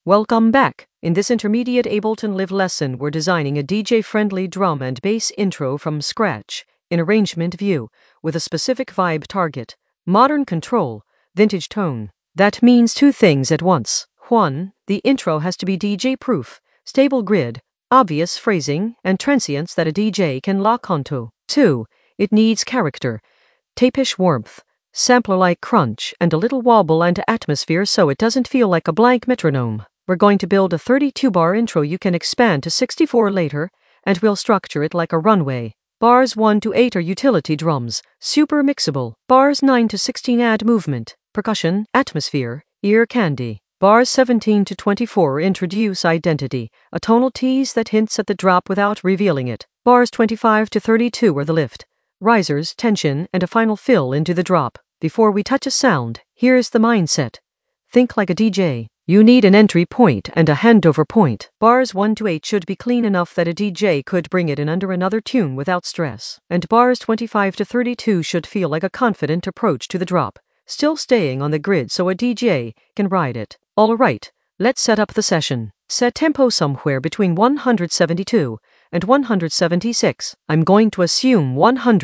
Welcome back. In this intermediate Ableton Live lesson, we're designing a DJ-friendly drum and bass intro from scratch in arrangement view with a specific vibe target, modern control, vintage tone. That means two things at once. 1. The intro has to be DJ-proof, stable grid, obvious phrasing, and transients that a DJ can lock onto. 2. It needs character, tapish warmth, sampler-like crunch, and a little wobble and atmosphere so it doesn't feel like a blank metronome. We're going to build a 32-bar intro you can expand to 64 later, and we'll structure it like a runway. Bars 1 to 8 are utility drums, super mixable. Bars 9 to 16 add movement, percussion, atmosphere, ear candy. Bars 17 to 24 introduce identity, a tonal tease that hints at the drop without revealing it. Bars 25 to 32 are the lift, risers, tension, and a final fill into the drop. Before we touch a sound, here's the mindset. Think like a DJ. You need an entry point and a handover point. Bars 1 to 8 should be clean enough that a DJ could bring it in under another tune without stress. And bars 25 to 32 should feel like a confident approach to the drop, still staying on the grid so a DJ can ride it. Alright, let's set up the session. Set tempo somewhere between 172 and 176. I'm going to assume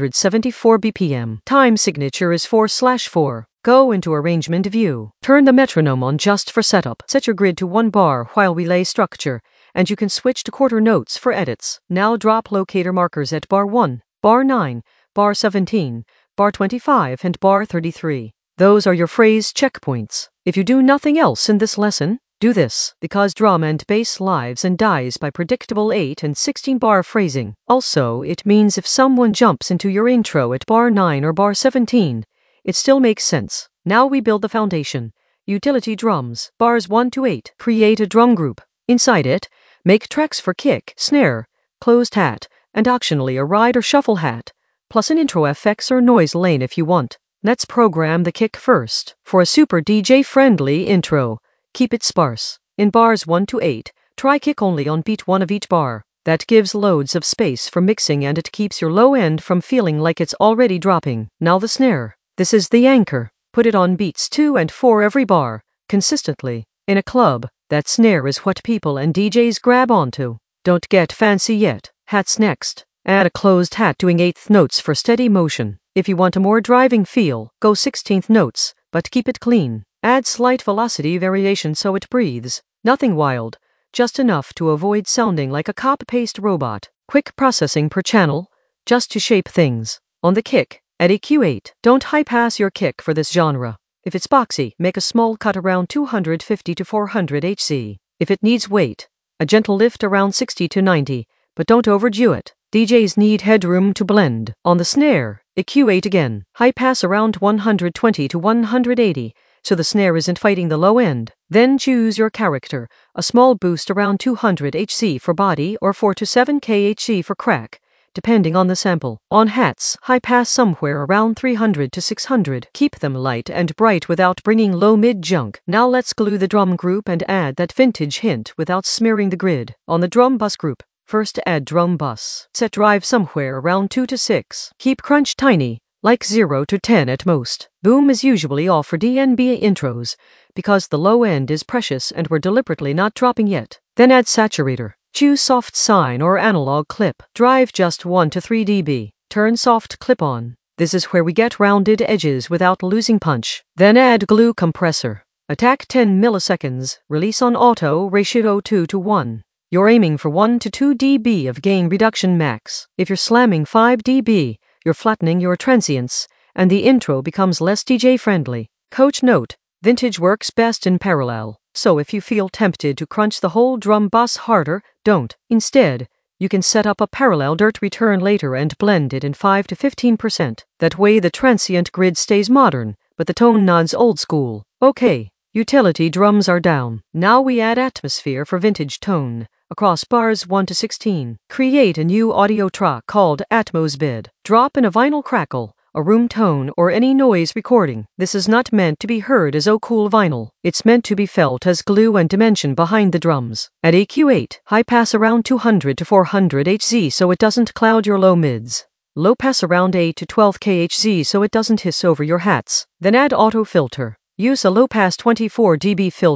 174 BPM. Time signature is 4/4. Go into arrangement view. Turn the metronome on just for setup. Set your grid to 1 bar while we lay structure, and you can switch to quarter notes for edits. Now drop locator markers at bar 1, bar 9, bar 17, bar 25, and bar 33. Those are your phrase checkpoints. If you do nothing else in this lesson, do this, because drum and bass lives and dies by predictable 8 and 16 bar phrasing. Also, it means if someone jumps into your intro at bar 9 or bar 17, it still makes sense. Now we build the foundation. Utility drums, bars 1 to 8. Create a drum group. Inside it, make tracks for kick, snare, closed hat, and optionally a ride or shuffle hat, plus an intro FX or noise lane if you want. Let's program the kick first. For a super DJ-friendly intro, keep it sparse. In bars 1 to 8, try kick only on beat 1 of each bar. That gives loads of space for mixing and it keeps your low end from feeling like it's already dropping. Now the snare. This is the anchor. Put it on beats 2 and 4 every bar, consistently. In a club, that snare is what people and DJs grab onto. Don't get fancy yet. Hats next. Add a closed hat doing 8th notes for steady motion. If you want a more driving feel, go 16th notes, but keep it clean. Add slight velocity variation so it breathes. Nothing wild, just enough to avoid sounding like a copy-paste robot. Quick processing per channel, just to shape things. On the kick, add EQ8. Don't high-pass your kick for this genre. If it's boxy, make a small cut around 250 to 400 Hz. If it needs weight, a gentle lift around 60 to 90, but don't overdo it. DJs need headroom to blend. On the snare, EQ8 again. High pass around 120 to 180, so the snare isn't fighting the low end. Then choose your character. A small boost around 200 Hz for body or 4 to 7 kHz for crack, depending on the sample. On hats, high pass somewhere around 300 to 600. Keep them light and bright withat bringing low-mid junk. Now let's glue the drum group and add that vintage hint without smearing the grid. On the drum bus group, first add drum bus. Set drive somewhere around 2 to 6. Keep crunch tiny, like 0 to 10 at most. Boom is usually off for DNB intros, because the low end is precious and we're deliberately not dropping yet. Then add saturator. Choose soft sine or analog clip. Drive just 1 to 3 dB. Turn soft clip on. This is where we get rounded edges without losing punch. Then add glue compressor. Attack 10 milliseconds. Release on auto, ratio 2 to 1. You're aiming for 1 to 2 dB of gain reduction max. If you're slamming 5 dB, you're flattening your transients, and the intro becomes less DJ-friendly. Coach note, vintage works best in parallel. So if you feel tempted to crunch the whole drum bus harder, don't. Instead, you can set up a parallel dirt return later and blend it in 5 to 15%. That way the transient grid stays modern, but the tone nods old school. Okay, utility drums are down. Now we add atmosphere for vintage tone. Across bars 1 to 16, create a new audio track called Atmos Bid. Drop in a vinyl crackle, a room tone, or any noise recording. This is not meant to be heard as oh cool vinyl. It's meant to be felt as glue and dimension behind the drums. At EQ8, high pass around 200 to 400 Hz so it doesn't cloud your low mids. Low pass around 8 to 12 kHz so it doesn't hiss over your hats. Then add auto filter. Use a low pass 24 dB filter.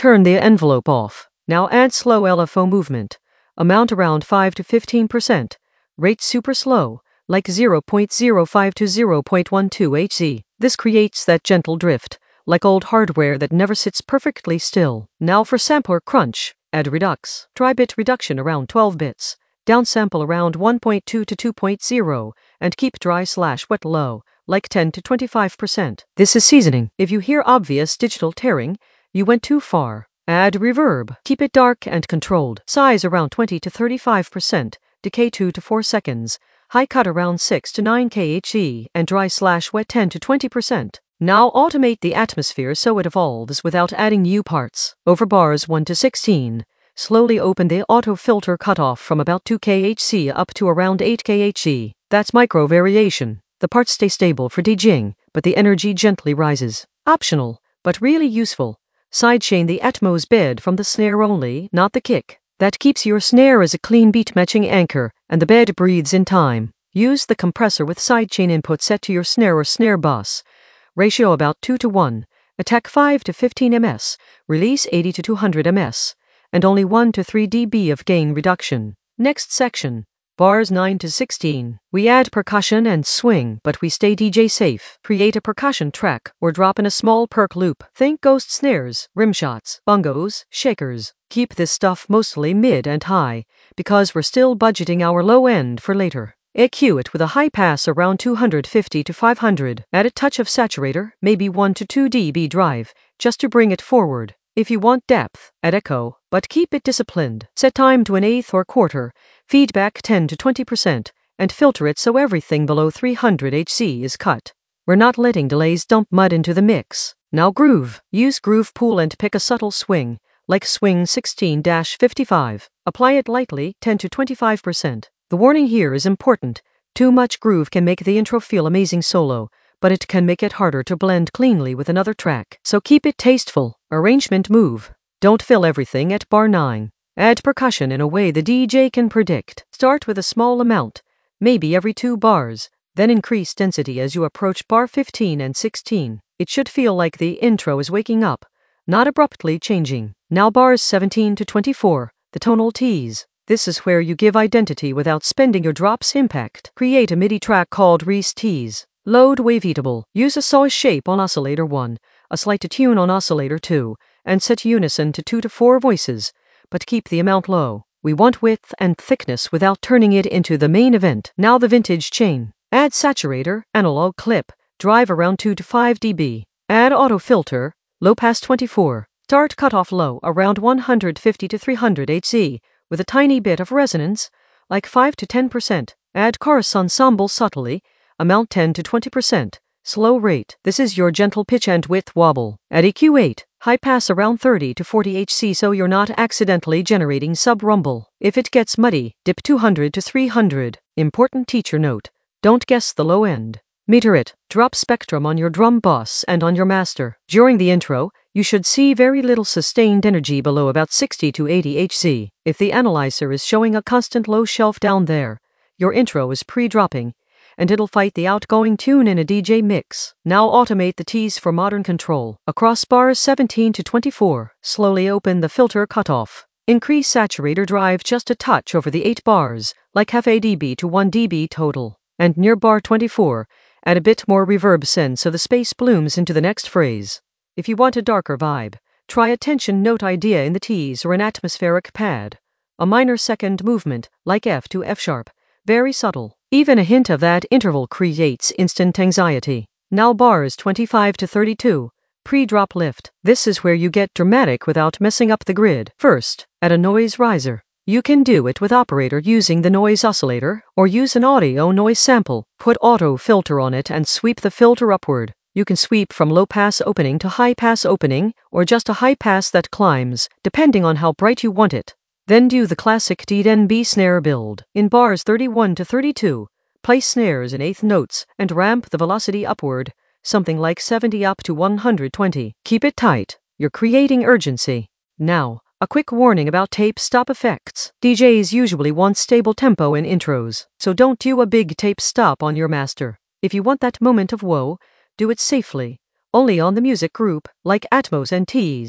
turn the envelope off. Now add slow LFO movement. Amount around 5 to 15%. Rate super slow, like 0.05 to 0.12 Hz. This creates that gentle drift, like old hardware that never sits perfectly still. Now for sampler crunch, add redux. Try bit reduction around 12 bits. Downsample around 1.2 to 2.0, and keep dry/wet low, like 10 to 25%. This is seasoning. If you hear obvious digital tearing, you went too far. Add reverb. Keep it dark and controlled. Size around 20 to 35%. Decay 2 to 4 seconds. High cut around 6 to 9 kHz, and dry/wet 10 to 20%. Now automate the atmosphere so it evolves without adding new parts. Over bars 1 to 16. Slowly open the auto filter cutoff from about 2 kHz up to around 8 kHz. That's micro variation. The parts stay stable for DJing, but the energy gently rises. Optional, but really useful. Sidechain the Atmos bed from the snare only, not the kick. That keeps your snare as a clean beat matching anchor, and the bed breathes in time. Use the compressor with sidechain input set to your snare or snare bus. Ratio about 2 to 1. Attack 5 to 15 ms. Release 80 to 200 ms. And only 1 to 3 dB of gain reduction. Next section. Bars 9 to 16. We add percussion and swing, but we stay DJ safe. Create a percussion track or drop in a small perc loop. Think ghost snares, rimshots, bongos, shakers. Keep this stuff mostly mid and high, because we're still budgeting our low end for later. EQ it with a high pass around 250 to 500. Add a touch of saturator, maybe 1 to 2 dB drive, just to bring it forward. If you want depth, add echo, but keep it disciplined. Set time to an eighth or quarter, feedback 10 to 20%, and filter it so everything below 300 Hz is cut. We're not letting delays dump mud into the mix. Now groove. Use Groove Pool and pick a subtle swing, like swing 16-55. Apply it lightly, 10 to 25%. The warning here is important. Too much groove can make the intro feel amazing solo, but it can make it harder to blend cleanly with another track. So keep it tasteful. Arrangement move. Don't fill everything at bar 9. Add percussion in a way the DJ can predict. Start with a small amount, maybe every 2 bars, then increase density as you approach bar 15 and 16. It should feel like the intro is waking up, not abruptly changing. Now bars 17 to 24, the tonal tease. This is where you give identity without spending your drop's impact. Create a MIDI track called Reese Tease. Load waveatable. Use a saw shape on oscillator 1, a slight to tune on oscillator 2, and set unison to 2 to 4 voices, but keep the amount low. We want width and thickness without turning it into the main event. Now the vintage chain. Add saturator, analog clip, drive around 2 to 5 dB. Add auto filter, low pass 24. Start cutoff low around 150 to 300 Hz, with a tiny bit of resonance, like 5 to 10%. Add chorus ensemble subtly, amount 10 to 20%. Slow rate. This is your gentle pitch and width wobble. At EQ 8, high pass around 30 to 40 Hz so you're not accidentally generating sub-rumble. If it gets muddy, dip 200 to 300. Important teacher note. Don't guess the low end. Meter it. Drop spectrum on your drum bus and on your master. During the intro, you should see very little sustained energy below about 60 to 80 Hz. If the analyzer is showing a constant low shelf down there, your intro is pre-dropping, and it'll fight the outgoing tune in a DJ mix. Now automate the tease for modern control. Across bars 17 to 24, slowly open the filter cutoff. Increase saturator drive just a touch over the 8 bars, like half a dB to 1 dB total. And near bar 24, add a bit more reverb send so the space blooms into the next phrase. If you want a darker vibe, try a tension note idea in the tease or an atmospheric pad. A minor second movement, like F to F sharp, very subtle. Even a hint of that interval creates instant anxiety. Now bars 25 to 32, pre-drop lift. This is where you get dramatic without messing up the grid. First, add a noise riser. You can do it with operator using the noise oscillator, or use an audio noise sample. Put auto filter on it and sweep the filter upward. You can sweep from low pass opening to high pass opening, or just a high pass that climbs, depending on how bright you want it. Then do the classic D-N-B snare build. In bars 31 to 32, place snares in eighth notes and ramp the velocity upward, something like 70 up to 120. Keep it tight. You're creating urgency. Now, a quick warning about tape stop effects. DJs usually want stable tempo in intros, so don't do a big tape stop on your master. If you want that moment of woe, do it safely, only on the music group, like Atmos and Tease.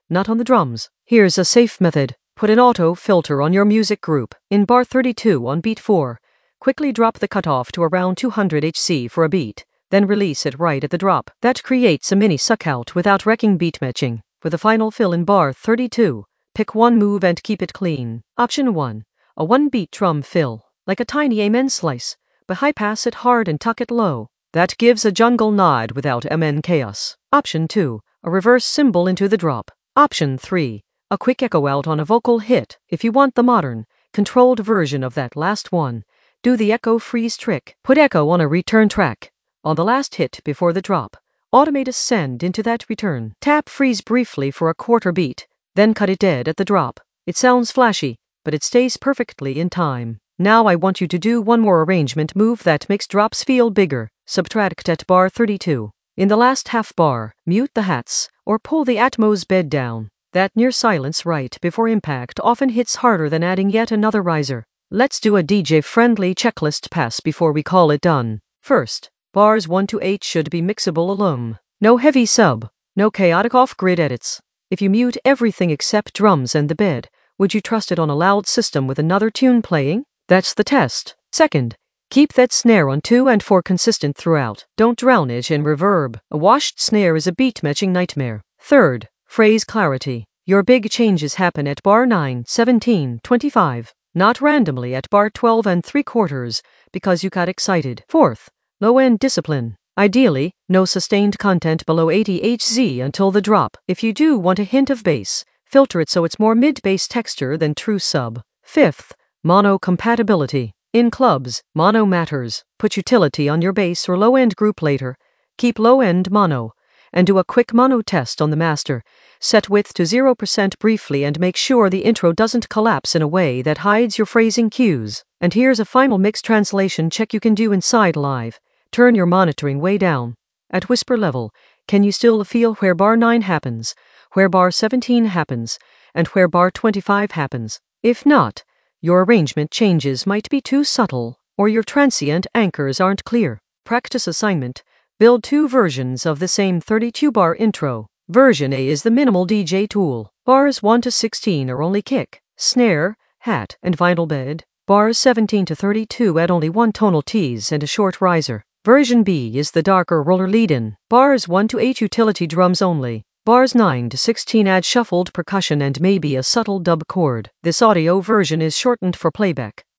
not on the drums. Here's a safe method. Put an auto filter on your music group. In bar 32 on beat 4, quickly drop the cutoff to around 200 Hz for a beat, then release it right at the drop. That creates a mini suckout without wrecking beat matching. For the final fill in bar 32, pick one move and keep it clean. Option 1. A 1-beat drum fill, like a tiny amen slice, but high pass it hard and tuck it low. That gives a jungle nod without amen chaos. Option 2. A reverse cymbal into the drop. Option 3. A quick echo out on a vocal hit. If you want the modern, controlled version of that last one, do the echo freeze trick. Put echo on a return track. On the last hit before the drop, automate a send into that return. Tap freeze briefly for a quarter beat, then cut it dead at the drop. It sounds flashy, but it stays perfectly in time. Now I want you to do one more arrangement move that makes drops feel bigger. Subtract at bar 32. In the last half bar, mute the hats, or pull the Atmos bed down. That near silence right before impact often hits harder than adding yet another riser. Let's do a DJ-friendly checklist pass before we call it done. First, bars 1 to 8 should be mixable alone. No heavy sub, no chaotic off-grid edits. If you mute everything except drums and the bed, would you trust it on a loud system with another tune playing? That's the test. Second, keep that snare on 2 and 4 consistent throughout. Don't drown it in reverb. A washed snare is a beat-matching nightmare. Third, phrase clarity. Your big changes happen at bar 9, 17, 25, not randomly at bar 12 and 3/4 because you got excited. Fourth, low-end discipline. Ideally, no sustained content below 80 Hz until the drop. If you do want a hint of bass, filter it so it's more mid-bass texture than true sub. Fifth, mono compatibility. In clubs, mono matters. Put utility on your bass or low-end group later. Keep low-end mono, and do a quick mono test on the master. Set width to 0% briefly and make sure the intro doesn't collapse in a way that hides your phrasing cues. And here's a final mix translation check you can do inside live. Turn your monitoring way down. At whisper level, can you still feel where bar 9 happens, where bar 17 happens, and where bar 25 happens? If not, your arrangement changes might be too subtle, or your transient anchors aren't clear. Practice assignment. Build 2 versions of the same 32-bar intro. Version A is the minimal DJ tool. Bars 1 to 16 are only kick, snare, hat, and vinyl bed. Bars 17 to 32 add only 1 tonal tease and a short riser. Version B is the darker roller lead-in. Bars 1 to 8 utility drums only. Bars 9 to 16 add shuffled percussion and maybe a subtle dub chord. This audio version is shortened for playback.